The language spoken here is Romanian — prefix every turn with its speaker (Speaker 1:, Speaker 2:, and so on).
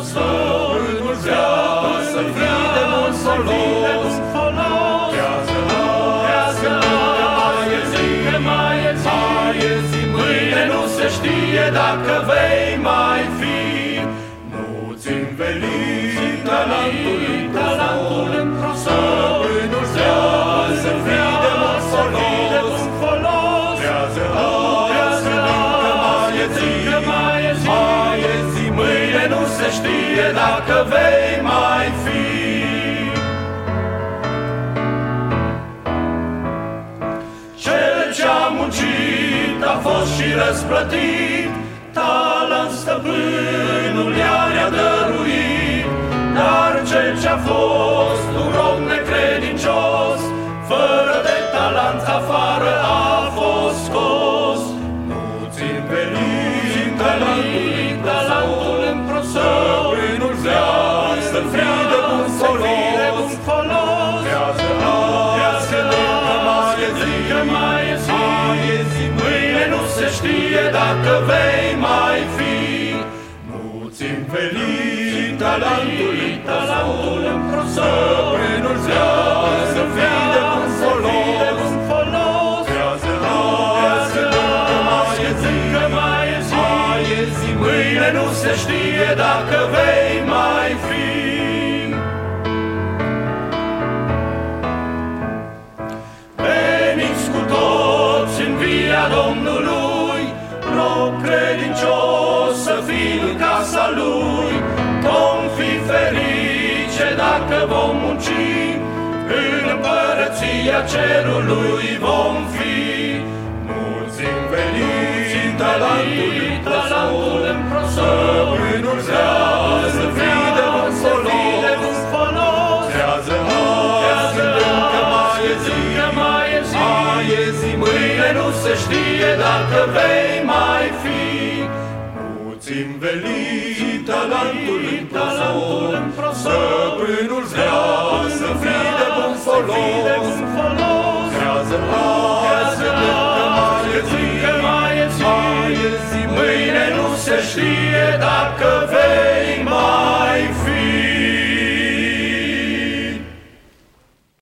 Speaker 1: stăpânul vrea să fii de mult folos. Știe dacă vei mai fi. Nu-ți înveli talentul în prosop. Stăpânul vrea să fii de mult folos. Că mai e zi, mâine nu se știe dacă vei mai fi. Cel ce-a muncit a fost și răsplătit, talent stăpânul i-a dăruit. Dar cel ce-a fost un rob necredincios, fără de talent afară a fost scos. Nu-ți înveli talentul în prosop. Stăpânul vrea să fii de bun folos. Că mai e zi, mâine nu se știe dacă vei mai fi. Nu-ți înveli talentul în prosop. Stăpânul vrea să fii de bun folos. Că mai e zi, mâine nu se știe dacă vei mai fi. Domnului, rob credincios să fii în casa Lui. Vom fi ferice dacă vom munci, în împărăția cerului vom fi. Nu-ți înveli talentul în prosop. Stăpânul vrea să fii de bun folos. Că mai e zi, mâine nu se știe dacă vei mai fi. Nu-ți înveli talentul în prosop. Stăpânul vrea să fii